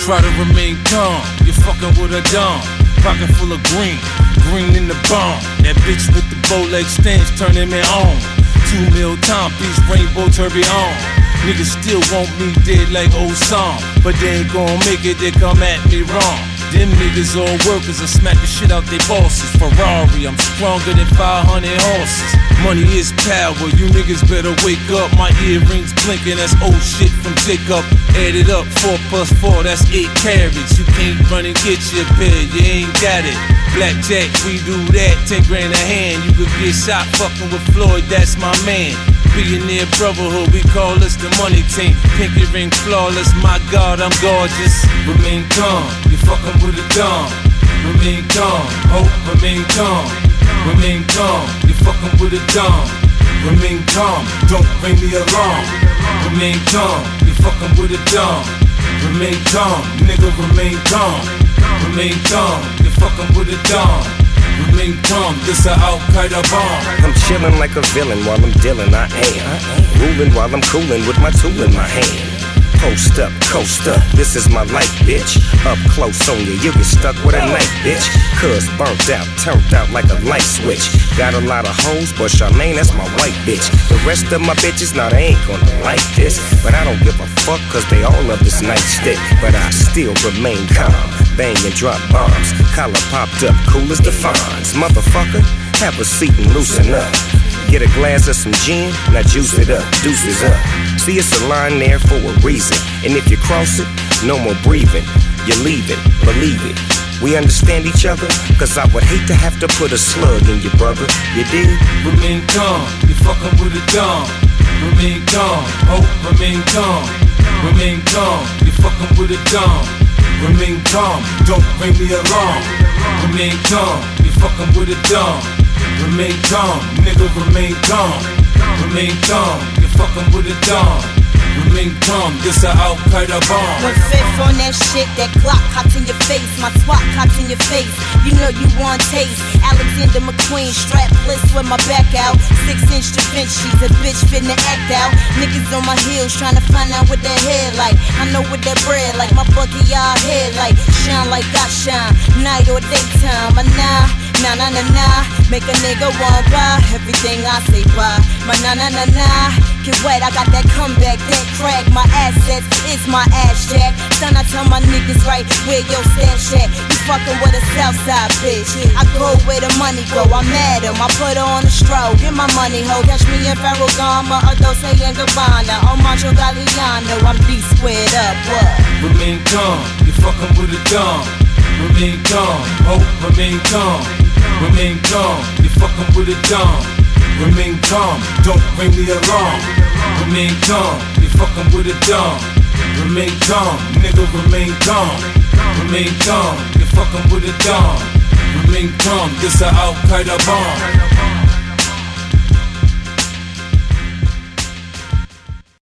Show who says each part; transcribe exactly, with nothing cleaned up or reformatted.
Speaker 1: Try to remain calm, you're fucking with a dom. Pocket full of green, green in the bomb. That bitch with the bow leg stance turning me on. Two mil timepiece, rainbow tourbillon. Niggas still want me dead like old song, but they ain't gon' make it, they come at me wrong. Them niggas all workers, I smack the shit out they bosses. Ferrari, I'm stronger than five hundred horses. Money is power, you niggas better wake up. My earrings blinking, that's old shit from Jacob. Add it up, four plus four, that's eight carats. You can't run and get your pair, you ain't got it. Blackjack, we do that, ten grand a hand. You could get shot fucking with Floyd, that's my man. Billionaire brotherhood, we call us the money team. Pinky ring flawless, my God, I'm gorgeous. Remain calm, you fucking with a dom. Remain calm, hope, remain calm. Remain calm, you fucking with a dom. Remain calm, don't bring the alarm. Remain calm, you fucking with a dom. Remain calm, nigga, remain calm. Remain calm, you fucking with a dom. Remain calm, this a Al-Qaeda bomb.
Speaker 2: I'm chillin' like a villain while I'm dealing, I am. Ruling while I'm coolin' with my tool in my hand. Post up, coast up, this is my life, bitch. Up close on you, you get stuck with a knife, bitch. Cuz burnt out, turned out like a light switch. Got a lot of hoes, but Charmaine, that's my white bitch. The rest of my bitches, nah, they ain't gonna like this. But I don't give a fuck, cause they all love this nightstick. But I still remain calm, bang and drop bombs. Collar popped up, cool as the Fonz. Motherfucker, have a seat and loosen up. Get a glass of some gin, now juice it up, deuces up. See, it's a line there for a reason. And if you cross it, no more breathing. You're leaving, believe it. We understand each other, cause I would hate to have to put a slug in your brother. You dig?
Speaker 1: Remain calm, you fucking with a dom. Remain calm, hope, remain calm. Remain calm, you fucking with a dom. Remain calm, don't bring the alarm. Remain calm, you fucking with a dom. Remain calm, nigga, remain calm. Remain calm, you fucking with a dom. Remain calm, this a Al-Qaeda bomb.
Speaker 3: One fifth on that shit, that Glock cocks in your face. My twat cocks in your face, you know you want taste. Alexander McQueen, strapless with my back out. Six inch Da Vinci's, a bitch finna act out. Niggas on my heels trying to find out what that head like. I know what that bread like, my bucket y'all head like. Shine like I shine, night or daytime. My nah, nah nah nah nah, make a nigga want buy everything I say buy. My nah nah nah nah, get wet, I got that comeback, that crack. My assets is my ass jack. Son, I tell my niggas right where your stash at. You fucking with a Southside bitch. I go where the money go, I'm at him, I put her on a stroke. Get my money, ho, catch me in Ferragamo, or Dolce and Gabbana, or Macho Galliano, I'm D squared up, what?
Speaker 1: Remain calm, you fucking with a dom. Remain calm, hope, remain calm. Remain calm, you fucking with a dom. Remain calm, don't bring the alarm. Remain calm, you fucking with a dom. Remain calm, nigga, remain calm. Remain calm, you fucking with a dom. Remain calm, this a Al-Qaeda bomb.